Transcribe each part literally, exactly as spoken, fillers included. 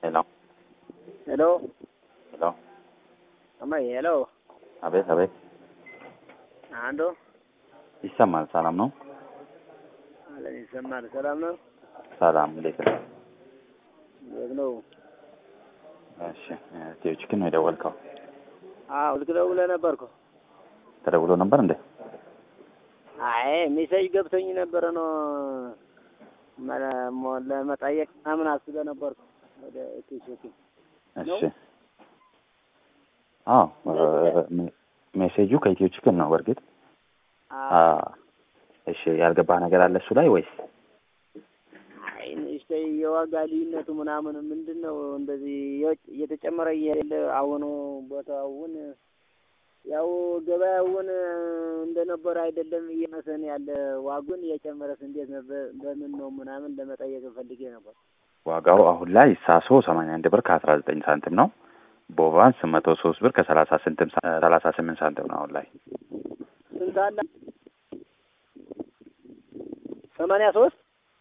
Hello. Hello. Hello. Amma hello. አቤት አቤት። አንዱ ይሰማል። ሰላም ነው? አለ ይሰማል። ሰላም ነው? ሰላም። እንዴት ነው? እንዴት ነው? እሺ። ቲዮች ግን ነው የደወልከው? አዎ ልክ ደውለህ ነበርኩ። ተደውሎ ነበር እንዴ? አይ ሜሴጅ ገብቶኝ ነበር ነው ለመጠየቅ ምናምን አስቤ ነበርኩ ወደ ቲዮች። እሺ። አዎ ሜሴጁ ከኢትዮች ግን ነው በርግጥ። አዎ እሺ። ያልገባህ ነገር አለ እሱ ላይ ወይስ? አይ እሺ የዋጋ ልዩነቱ ምናምን ምንድነው እንደዚህ እየተጨመረ እያለ አሁን ቦታውን ያው ገበያውን እንደነበር አይደለም እየመሰነ ያለ ዋጉን እየጨመረስ እንዴት ነበር በምን ነው ምናምን ለመጠየቅ ፈልጌ ነበር። ዋጋው አሁን ላይ ሳሶ ሰማንያ አንድ ብር ከአስራ ዘጠኝ ሳንቲም ነው። ቦቫንስ መቶ ሶስት ብር ከሰላሳ ስምንት ሰላሳ ስምንት ሳንቲም ነው አሁን ላይ። ስንት አለ? ሰማንያ ሶስት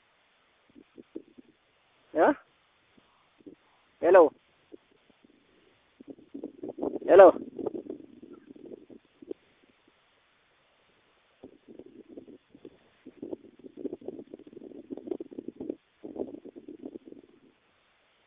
እ ሄሎ ሄሎ